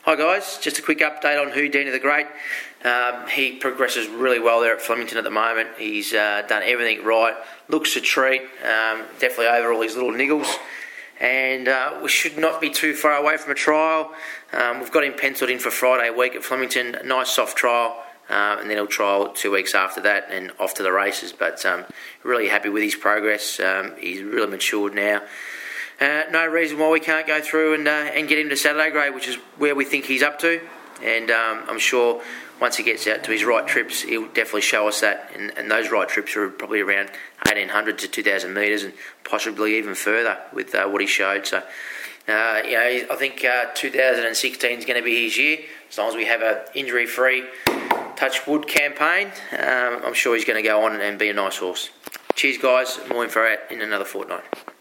Hi guys, just a quick update on Houdini the Great. He progresses really well there at Flemington at the moment. He's done everything right, looks a treat, definitely over all his little niggles, and we should not be too far away from a trial. We've got him penciled in for Friday week at Flemington, a nice soft trial, and then he'll trial 2 weeks after that and off to the races. But really happy with his progress. He's really matured now. No reason why we can't go through and get him to Saturday grade, which is where we think he's up to. And I'm sure once he gets out to his right trips, he'll definitely show us that. And those right trips are probably around 1,800 to 2,000 metres and possibly even further with what he showed. So, I think 2016 is going to be his year. As long as we have an injury-free touch wood campaign, I'm sure he's going to go on and be a nice horse. Cheers, guys. More info out in another fortnight.